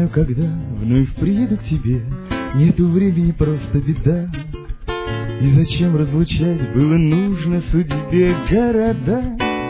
знаю, когда вновь приеду к тебе. Нету времени, просто беда. И зачем разлучать было нужно судьбе города?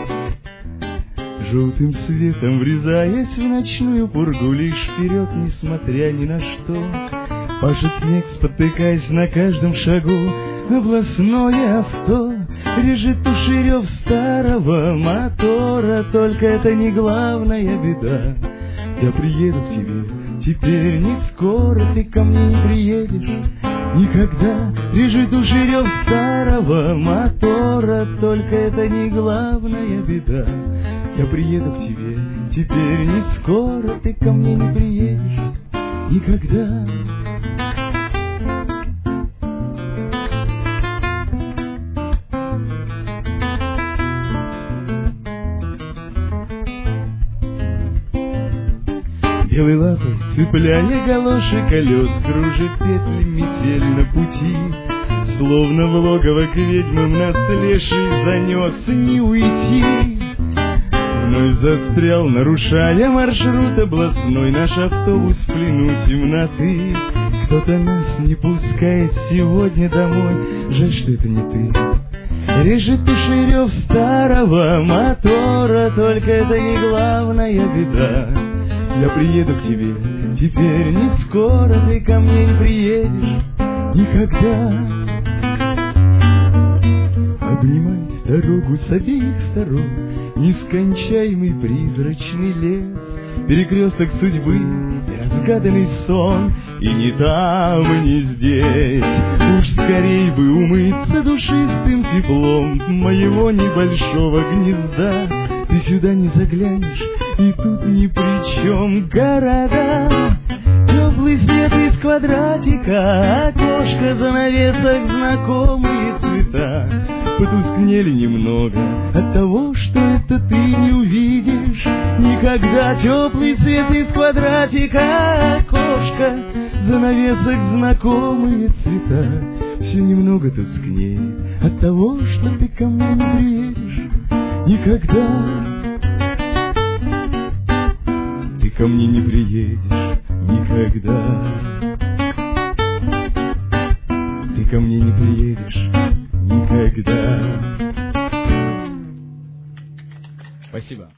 Желтым светом врезаясь в ночную пургу, лишь вперед, несмотря ни на что, пашет снег, спотыкаясь на каждом шагу. Областное авто режет туши старого мотора, только это не главная беда. Я приеду к тебе, теперь не скоро, ты ко мне не приедешь никогда. Режет туши старого мотора, только это не главная беда. Я приеду к тебе, теперь не скоро, ты ко мне не приедешь никогда. Белой лапой, цепляя галоши колес, кружит петли метель на пути. Словно в логово к ведьмам нас леший занес, не уйти. Вновь застрял, нарушая маршрут областной, наш автобус в плену темноты. Кто-то нас не пускает сегодня домой, жаль, что это не ты. Режет туши старого мотора, только это не главная беда. Я приеду к тебе, теперь не скоро, ты ко мне не приедешь никогда. Обнимать дорогу с обеих сторон, нескончаемый призрачный лес, перекресток судьбы и разгаданный сон, и ни там, ни здесь. Уж скорей бы умыться душистым теплом моего небольшого гнезда. Ты сюда не заглянешь, и тут ни при чем города. Теплый свет из квадратика, окошко, занавесок, знакомые цвета потускнели немного от того, что это ты не увидишь никогда. Теплый свет из квадратика, окошко, занавесок, знакомые цвета все немного тускнеет от того, что ты ко мне не приедешь никогда. Ты ко мне не приедешь никогда. Ты ко мне не приедешь никогда. Спасибо.